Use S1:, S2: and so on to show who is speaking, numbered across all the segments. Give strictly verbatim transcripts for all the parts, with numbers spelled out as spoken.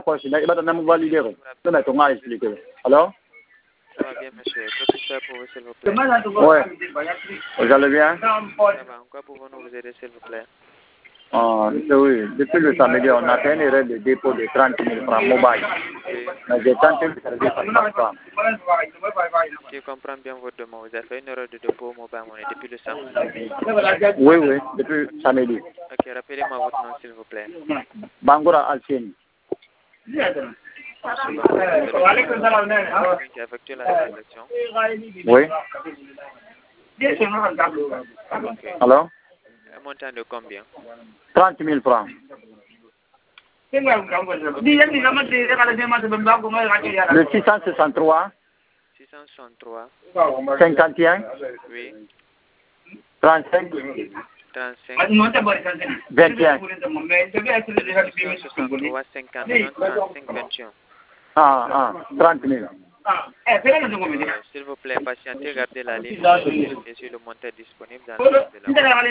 S1: quoi, c'est là, il va nous valider. Non, mais ton mari explique. Alors?
S2: Ça va bien, monsieur. Que puis-je faire pour vous, s'il vous plaît?
S1: Ouais. Vous allez bien?
S2: Ça va. En quoi pouvons-nous vous aider, s'il vous plaît?
S1: Ah, oui. Depuis le samedi, on a fait une erreur de dépôt de trente mille francs mobile.
S2: Oui.
S1: Mais j'ai tenté de faire ça ne marche pas.
S2: Si je comprends bien votre demande, vous avez fait une erreur de dépôt mobile money depuis le samedi.
S1: Oui, oui, depuis samedi.
S2: Ok, rappelez-moi votre nom, s'il vous plaît.
S1: Bangoura Alceni.
S2: Qui a effectué la transaction?
S1: Oui.
S2: Ok.
S1: Alors?
S2: Un montant de combien?
S1: trente mille francs. Le six cent soixante-trois.
S2: six cent soixante-trois.
S1: cinquante et un.
S2: Oui.
S1: trente-cinq.
S2: trente-cinq.
S1: vingt et un.
S2: six cent soixante-trois, cinquante et un, trente-cinq, vingt et un.
S1: Ah, ah, trente mille.
S2: Euh, S'il vous plaît, patientez, gardez la ligne et sur le montant disponible dans le de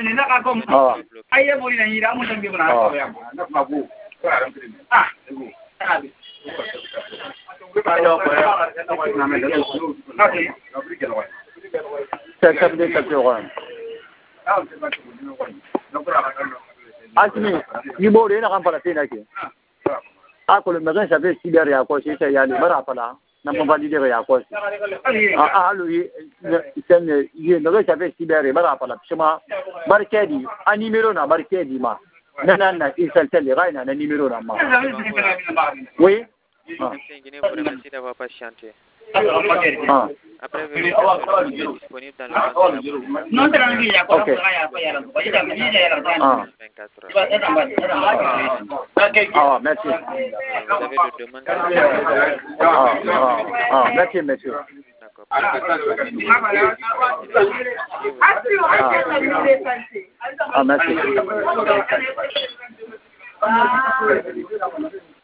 S1: Ah, le matin, ça fait six heures et à quoi c'est, il y a des barres à là. N'a pas validé à quoi c'est. Ah, lui, c'est une, ça fait six heures et barres à là. C'est ma, barquedi, un numéro na barquedi, ma. Non, non, non, il s'est tel, il y a un numéro na, ma. Oui?
S2: Vous remercie d'avoir patienté.
S1: Ah.
S2: Après, vérification disponible dans le compte de la
S1: Ok. Ah.
S2: vingt-quatre heures.
S1: Ah, merci.
S2: Vous avez de demandes?
S1: Ah, ah, ah, merci, monsieur.
S2: D'accord.
S1: Ah, ah merci.